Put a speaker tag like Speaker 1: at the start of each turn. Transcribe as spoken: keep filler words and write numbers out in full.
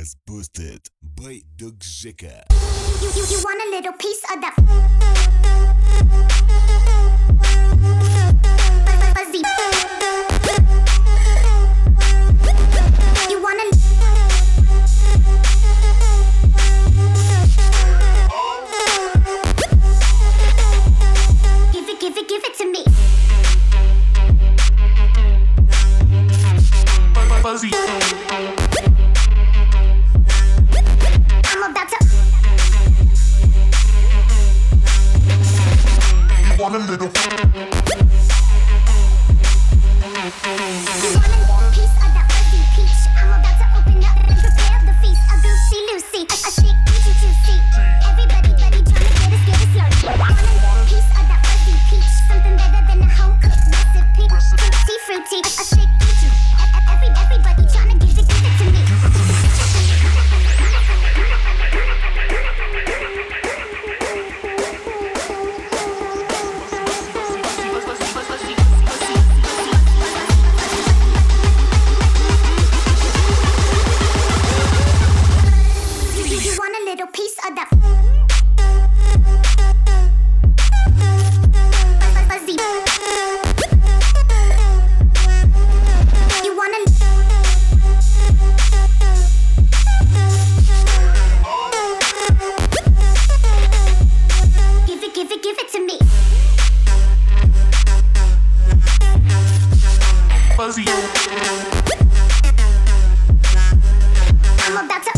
Speaker 1: was boosted by Doug Jeka.
Speaker 2: You, you, you want a little piece of that fuzzy. You want a give it, give it, give it to me.
Speaker 3: Fuzzy.
Speaker 2: I'm about to.
Speaker 3: You want a little.
Speaker 2: You want a piece of that fuzzy peach. I'm about to open up and prepare the feast. A Lucy Lucy, a, a chic peachy juicy. Everybody, buddy, tryna get us, get us slurped. Want a piece of that fuzzy peach. Something better than a home cooked recipe. Fruity, fruity, a, a chic peachy. Every, everybody tryna give it, give it to me. You want a little piece of that fuzzy. You want a give it, give it, give it to me.
Speaker 3: Fuzzy.
Speaker 2: I'm about to